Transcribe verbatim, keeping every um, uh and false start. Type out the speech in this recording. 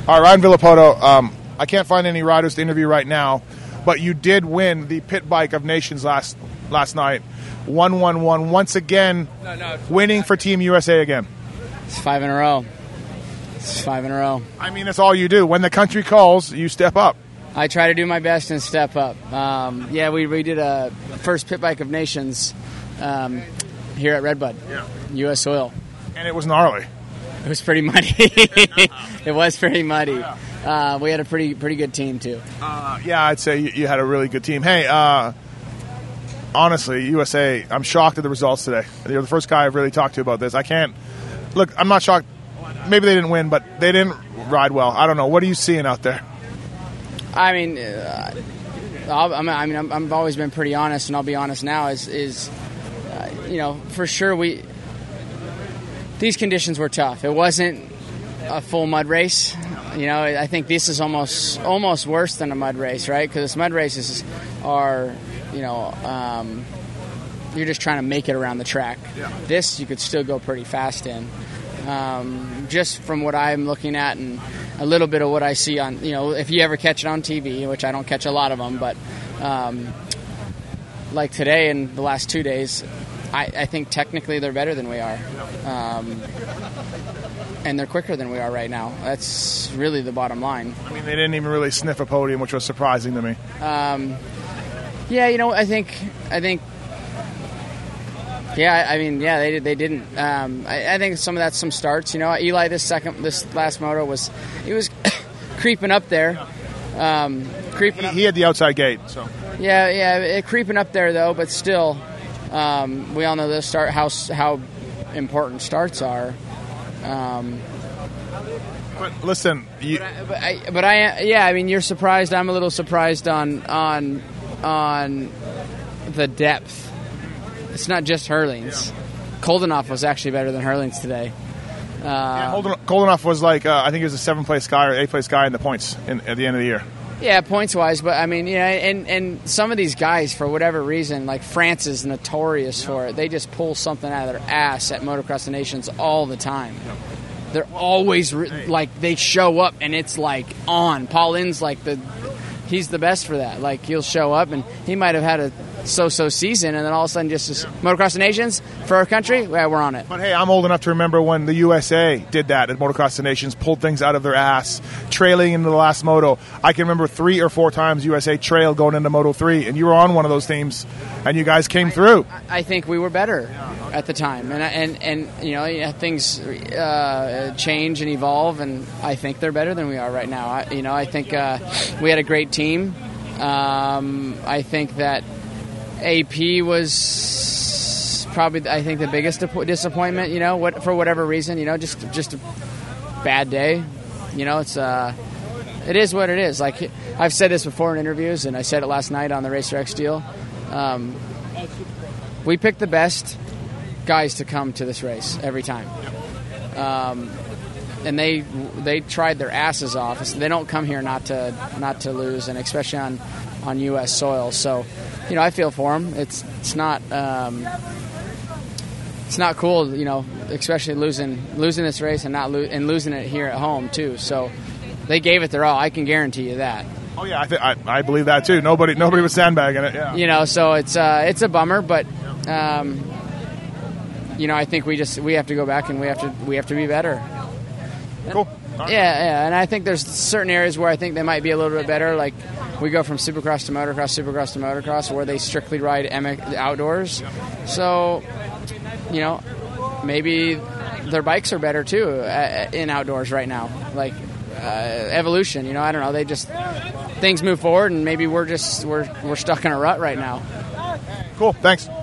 All right, Ryan Villapoto, um, I can't find any riders to interview right now, but you did win the Pit Bike of Nations last last night. one one one once again, no, no, winning for Team U S A again. It's five in a row. It's five in a row. I mean, that's all you do. When the country calls, you step up. I try to do my best and step up. Um, yeah, we, we did a first Pit Bike of Nations um, here at Redbud, yeah. U S Oil. And it was gnarly. It was pretty muddy. It was pretty muddy. Uh, we had a pretty pretty good team, too. Uh, yeah, I'd say you, you had a really good team. Hey, uh, honestly, U S A, I'm shocked at the results today. You're the first guy I've really talked to about this. I can't – look, I'm not shocked. Maybe they didn't win, but they didn't ride well. I don't know. What are you seeing out there? I mean, uh, I'll, I mean, I'm, I've always been pretty honest, and I'll be honest now. Is, is uh, you know, for sure we – these conditions were tough. It wasn't a full mud race. You know, I think this is almost almost worse than a mud race, right? Because mud races are, you know, um, you're just trying to make it around the track. Yeah. This you could still go pretty fast in. Um, just from what I'm looking at and a little bit of what I see on, you know, if you ever catch it on T V, which I don't catch a lot of them, but um, like today and the last two days, I, I think technically they're better than we are. Um, and they're quicker than we are right now. That's really the bottom line. I mean, they didn't even really sniff a podium, which was surprising to me. Um, yeah, you know, I think, I think, yeah, I mean, yeah, they they didn't. Um, I, I think some of that's some starts. You know, Eli this second, this last moto was, he was creeping up there, um, creeping. He, up. he had the outside gate, so. Yeah, yeah, it, creeping up there though, but still, um, we all know the start how how important starts are. Um, but listen, you, but, I, but, I, but I, yeah, I mean, you're surprised. I'm a little surprised on on on the depth. It's not just Herlings. Yeah. Koldenoff was actually better than Herlings today. Uh, yeah, Koldenoff was like, uh, I think he was a seventh place guy or eighth place guy in the points in, at the end of the year. Yeah, points wise, but I mean, yeah, and, and some of these guys, for whatever reason, like France is notorious for it. They just pull something out of their ass at Motocross of the Nations all the time. They're always re- like they show up and it's like on. Paul Inn's like the he's the best for that. Like he'll show up and he might have had a so-so season, and then all of a sudden just this Motocross of the Nations for our country, yeah, we're on it. But hey, I'm old enough to remember when the U S A did that at Motocross of the Nations, pulled things out of their ass, trailing into the last moto. I can remember three or four times U S A trailed going into Moto three, and you were on one of those teams, and you guys came I, through. I think we were better at the time, and and and you know yeah, things uh, change and evolve, and I think they're better than we are right now. I, you know, I think uh, we had a great team. Um, I think that A P was probably, I think, the biggest disappointment. You know, what for whatever reason, you know, just just a bad day. You know, it's uh, it is what it is. Like I've said this before in interviews, and I said it last night on the Racer X deal. Um, we pick the best guys to come to this race every time, um, and they they tried their asses off. They don't come here not to not to lose, and especially on on U S soil. So. You know, I feel for them. It's it's not um, it's not cool. You know, especially losing losing this race and not lo- and losing it here at home too. So they gave it their all. I can guarantee you that. Oh yeah, I th- I, I believe that too. Nobody nobody was sandbagging it. Yeah. You know, so it's uh, it's a bummer, but um, you know, I think we just we have to go back and we have to we have to be better. Cool. Yeah, yeah, and I think there's certain areas where I think they might be a little bit better. Like we go from Supercross to Motocross, Supercross to Motocross, where they strictly ride M X outdoors. So, you know, maybe their bikes are better too uh, in outdoors right now. Like uh, evolution, you know, I don't know. They just things move forward, and maybe we're just we're we're stuck in a rut right now. Cool. Thanks.